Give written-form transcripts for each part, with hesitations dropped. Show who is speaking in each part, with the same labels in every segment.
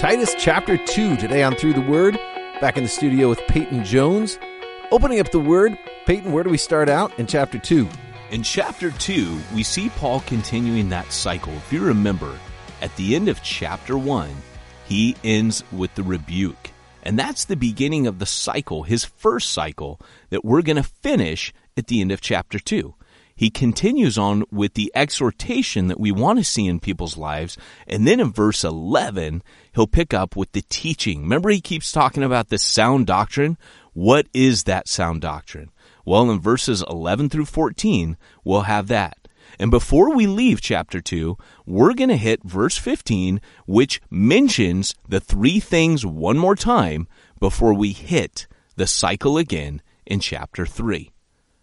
Speaker 1: Titus chapter 2, today on Through the Word. Back in the studio with Peyton Jones. Opening up the Word, Peyton, where do we start out in chapter 2?
Speaker 2: In chapter 2, we see Paul continuing that cycle. If you remember, at the end of chapter 1, he ends with the rebuke. And that's the beginning of the cycle, his first cycle, that we're going to finish at the end of chapter 2. He continues on with the exhortation that we want to see in people's lives. And then in verse 11, he'll pick up with the teaching. Remember, he keeps talking about this sound doctrine. What is that sound doctrine? Well, in verses 11 through 14, we'll have that. And before we leave chapter 2, we're going to hit verse 15, which mentions the three things one more time before we hit the cycle again in chapter 3.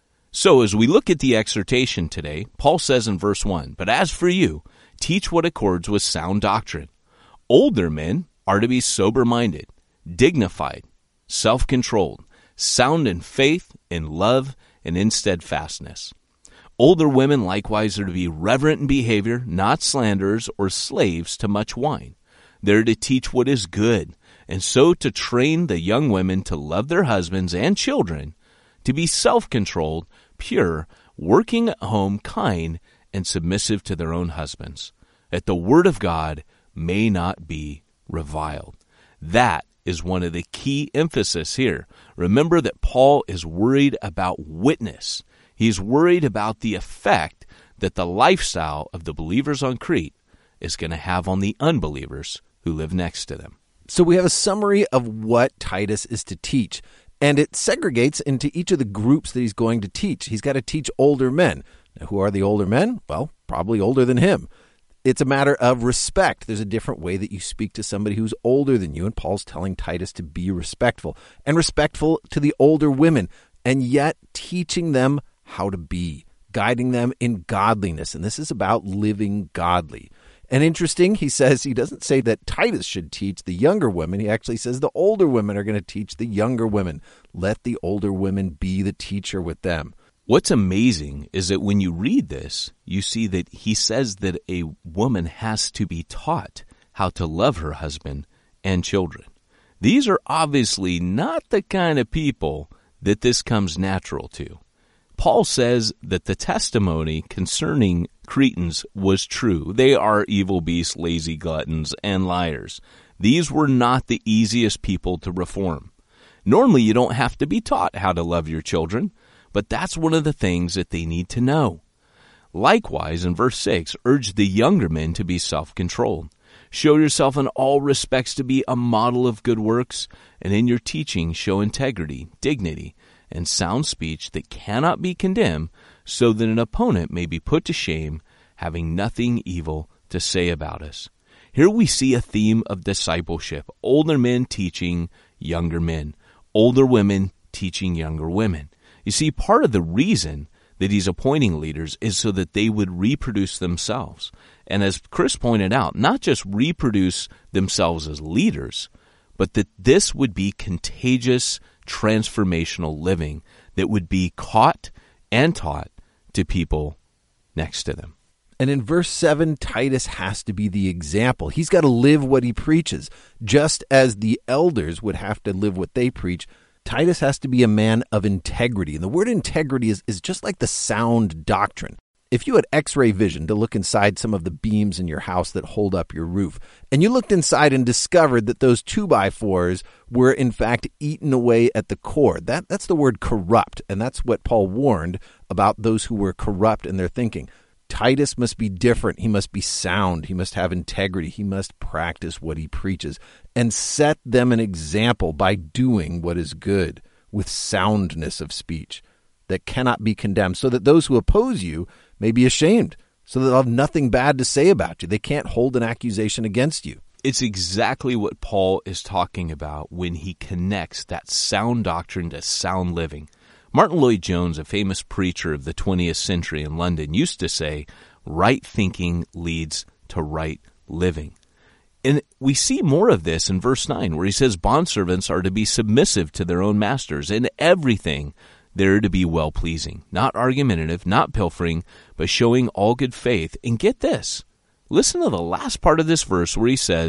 Speaker 2: So as we look at the exhortation today, Paul says in verse 1, "But as for you, teach what accords with sound doctrine. Older men are to be sober-minded, dignified, self-controlled, sound in faith, in love, and in steadfastness. Older women likewise are to be reverent in behavior, not slanderers or slaves to much wine. They're to teach what is good, and so to train the young women to love their husbands and children, to be self-controlled, pure, working at home, kind, and submissive to their own husbands, that the word of God may not be reviled." That is one of the key emphasis here. Remember that Paul is worried about witness. He's worried about the effect that the lifestyle of the believers on Crete is going to have on the unbelievers who live next to them.
Speaker 1: So we have a summary of what Titus is to teach, and it segregates into each of the groups that he's going to teach. He's got to teach older men. Now, who are the older men? Well, probably older than him. It's a matter of respect. There's a different way that you speak to somebody who's older than you, and Paul's telling Titus to be respectful, and respectful to the older women, and yet teaching them how to be, guiding them in godliness. And this is about living godly. And interesting, he doesn't say that Titus should teach the younger women. He actually says the older women are going to teach the younger women. Let the older women be the teacher with them.
Speaker 2: What's amazing is that when you read this, you see that he says that a woman has to be taught how to love her husband and children. These are obviously not the kind of people that this comes natural to. Paul says that the testimony concerning Cretans was true. They are evil beasts, lazy gluttons, and liars. These were not the easiest people to reform. Normally, you don't have to be taught how to love your children, but that's one of the things that they need to know. Likewise, in verse 6, urge the younger men to be self-controlled. Show yourself in all respects to be a model of good works, and in your teaching show integrity, dignity, and sound speech that cannot be condemned, so that an opponent may be put to shame, having nothing evil to say about us. Here we see a theme of discipleship. Older men teaching younger men. Older women teaching younger women. You see, part of the reason that he's appointing leaders is so that they would reproduce themselves. And as Chris pointed out, not just reproduce themselves as leaders, but that this would be contagious, transformational living that would be caught and taught to people next to them.
Speaker 1: And in verse 7, Titus has to be the example. He's got to live what he preaches. Just as the elders would have to live what they preach, Titus has to be a man of integrity. And the word integrity is just like the sound doctrine. If you had X-ray vision to look inside some of the beams in your house that hold up your roof, and you looked inside and discovered that those 2x4s were in fact eaten away at the core, that's the word corrupt, and that's what Paul warned about those who were corrupt in their thinking. Titus must be different. He must be sound. He must have integrity. He must practice what he preaches and set them an example by doing what is good with soundness of speech that cannot be condemned, so that those who oppose you may be ashamed, so that they'll have nothing bad to say about you. They can't hold an accusation against you.
Speaker 2: It's exactly what Paul is talking about when he connects that sound doctrine to sound living. Martin Lloyd-Jones, a famous preacher of the 20th century in London, used to say, right thinking leads to right living. And we see more of this in verse 9, where he says, bondservants are to be submissive to their own masters in everything. They're to be well-pleasing, not argumentative, not pilfering, but showing all good faith. And get this, listen to the last part of this verse where he says,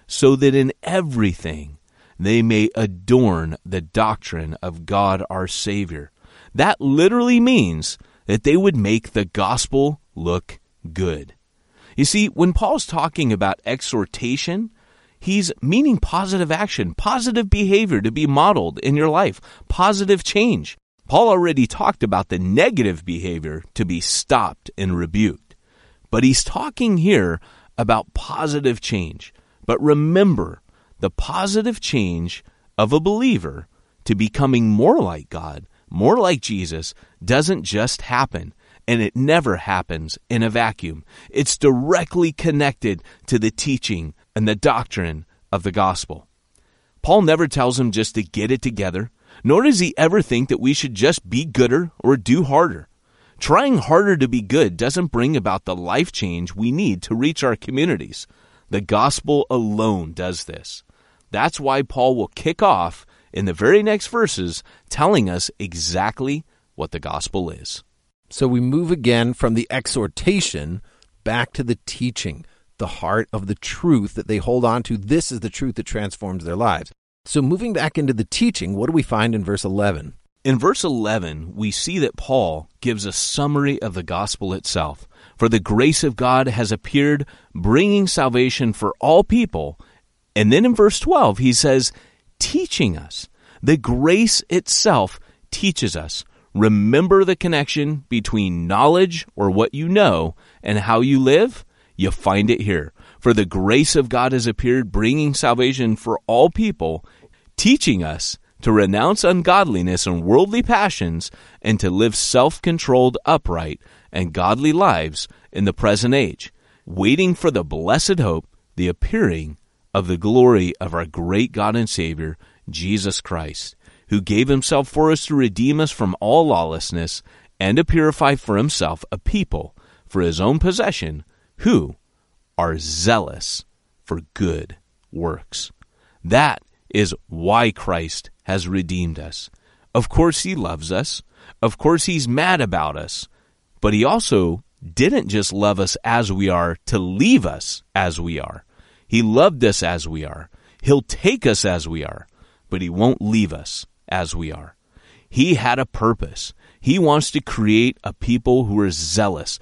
Speaker 2: so that in everything they may adorn the doctrine of God our Savior. That literally means that they would make the gospel look good. You see, when Paul's talking about exhortation, he's meaning positive action, positive behavior to be modeled in your life, positive change. Paul already talked about the negative behavior to be stopped and rebuked. But he's talking here about positive change. But remember, the positive change of a believer to becoming more like God, more like Jesus, doesn't just happen, and it never happens in a vacuum. It's directly connected to the teaching and the doctrine of the gospel. Paul never tells him just to get it together, nor does he ever think that we should just be gooder or do harder. Trying harder to be good doesn't bring about the life change we need to reach our communities. The gospel alone does this. That's why Paul will kick off in the very next verses telling us exactly what the gospel is.
Speaker 1: So we move again from the exhortation back to the teaching, the heart of the truth that they hold on to. This is the truth that transforms their lives. So moving back into the teaching, what do we find in verse 11?
Speaker 2: In verse 11, we see that Paul gives a summary of the gospel itself. For the grace of God has appeared, bringing salvation for all people. And then in verse 12, he says, teaching us. The grace itself teaches us. Remember the connection between knowledge, or what you know, and how you live? You find it here. For the grace of God has appeared, bringing salvation for all people, teaching us to renounce ungodliness and worldly passions, and to live self-controlled, upright, and godly lives in the present age, waiting for the blessed hope, the appearing of the glory of our great God and Savior, Jesus Christ, who gave himself for us to redeem us from all lawlessness, and to purify for himself a people for his own possession, who are zealous for good works. That is why Christ has redeemed us. Of course he loves us. Of course he's mad about us. But he also didn't just love us as we are to leave us as we are. He loved us as we are. He'll take us as we are, but he won't leave us as we are. He had a purpose. He wants to create a people who are zealous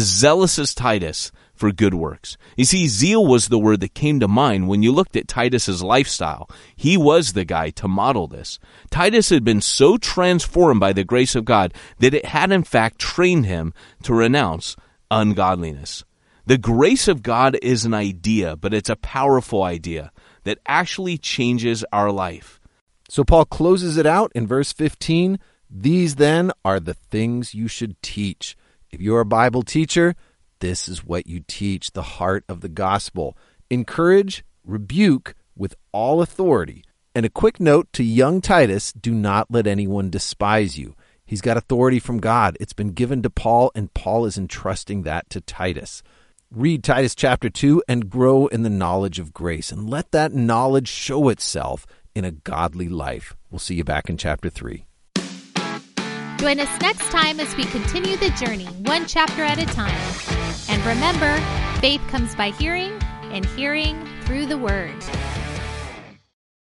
Speaker 2: as Titus, for good works. You see, zeal was the word that came to mind when you looked at Titus's lifestyle. He was the guy to model this. Titus had been so transformed by the grace of God that it had in fact trained him to renounce ungodliness. The grace of God is an idea, but it's a powerful idea that actually changes our life.
Speaker 1: So Paul closes it out in verse 15. These then are the things you should teach. If you're a Bible teacher, this is what you teach, the heart of the gospel. Encourage, rebuke with all authority. And a quick note to young Titus, do not let anyone despise you. He's got authority from God. It's been given to Paul, and Paul is entrusting that to Titus. Read Titus chapter 2 and grow in the knowledge of grace, and let that knowledge show itself in a godly life. We'll see you back in chapter 3.
Speaker 3: Join us next time as we continue the journey, one chapter at a time. And remember, faith comes by hearing, and hearing through the Word.